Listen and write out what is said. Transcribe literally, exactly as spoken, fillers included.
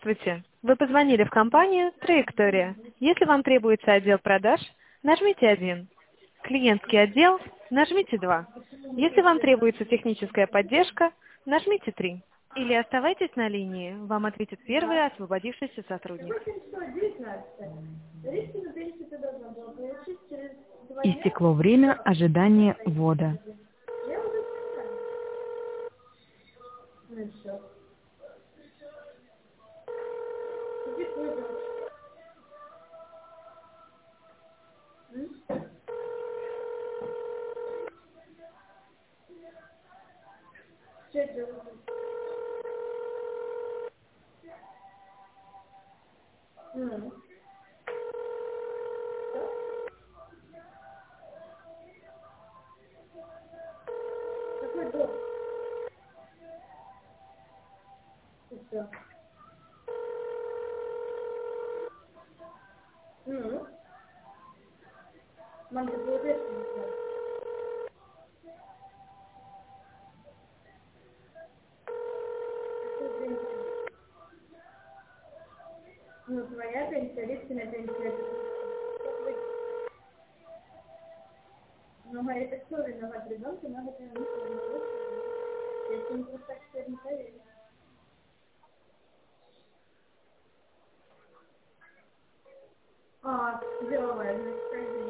Здравствуйте! Вы позвонили в компанию «Траектория». Если вам требуется отдел продаж, нажмите один. Клиентский отдел, нажмите два. Если вам требуется техническая поддержка, нажмите три. Или оставайтесь на линии, вам ответит первый освободившийся сотрудник. Истекло время ожидания ввода. Ну, твоя пенсия, личная пенсия. Но говорит, это кто виноват? Ребенка надо прям если не просто так все не поверит. А, деловая, значит,